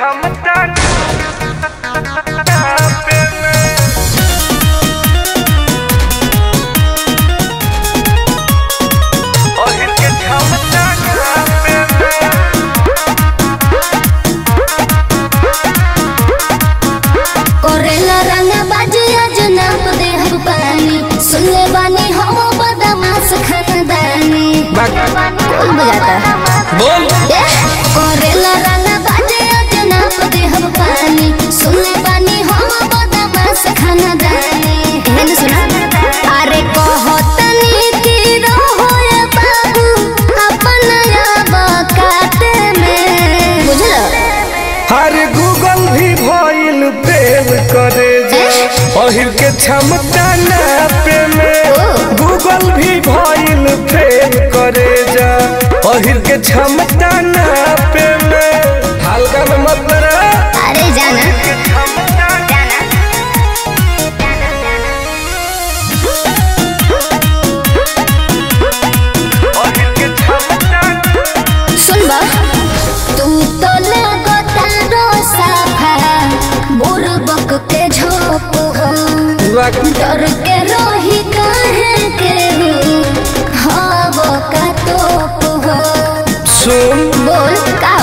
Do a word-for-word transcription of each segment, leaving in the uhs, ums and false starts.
क्षमता करेला रंगा बाजिया जनाब दे हम पानी सुनले बानी हम बदमाश खानदानी बोल बजाता बोल करेला रंगा बाजिया जनाब दे हम पानी सुनले बानी हम बदमाश खानदानी मैंने सुना अरे कहतनी की रहो ये बाबू अपना याब काटे में बुझलो हर गूगल भी भइल फेल करे जा पहिल के क्षमता नापे में गूगल भी भइल फेल करे जा पहिल के क्षमता नापे में हल्का में मत रहा अरे जाना सुन बा तू तो लगता रोसाफा बुरबक के झोप हो डर के रोही काहे के हव का तोप हो सुन बोल का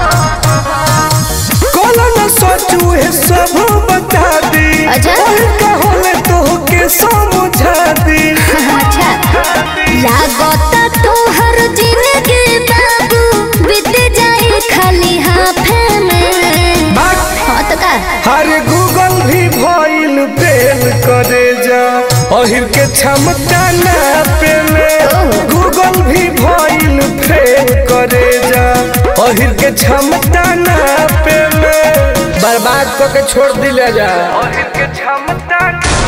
कोला न सोचू है सब बता दी अच्छा। का होले तो के समझा दी अच्छा लागता तो हर जिंदगी बाबू बीत जाए खाली हाथे में हाँ तो का हर गूगल भी भइल फेल करे जा पहिल के क्षमता नापे में गूगल भी भइल फेल करे जा पहिल के क्षमता नापे में बर्बाद करके छोड़ दिया जा पहिल के क्षमता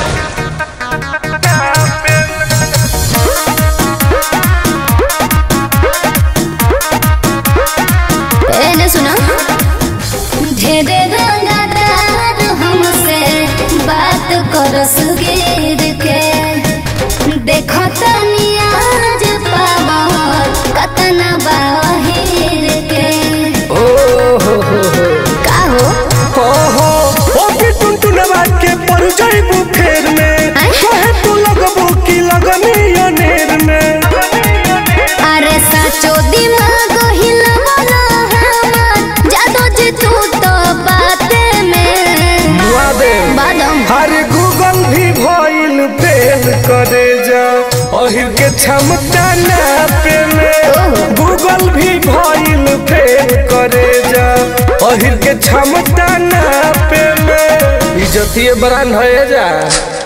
एने सुना ढेरे रंगदार हमसे बात करस गिर के देखो तनी आज पावर कतना बाहिर के ओ हो हो हो का हो ओहो ओ भी टुनटुनवा के पर जाइबू फेर में कहे तू लगबू की लगनी अनेर में अरे साचो दिमाग हिलवला हमार जादो जी तू तो बाते में मुआ दे बादम हर गूगल भी भइल फेल करे जा पहिल के क्षमता नापे में गूगल भी भइल फेल करे जा पहिल के क्षमता नापे में इज्जतिए बरान है जा।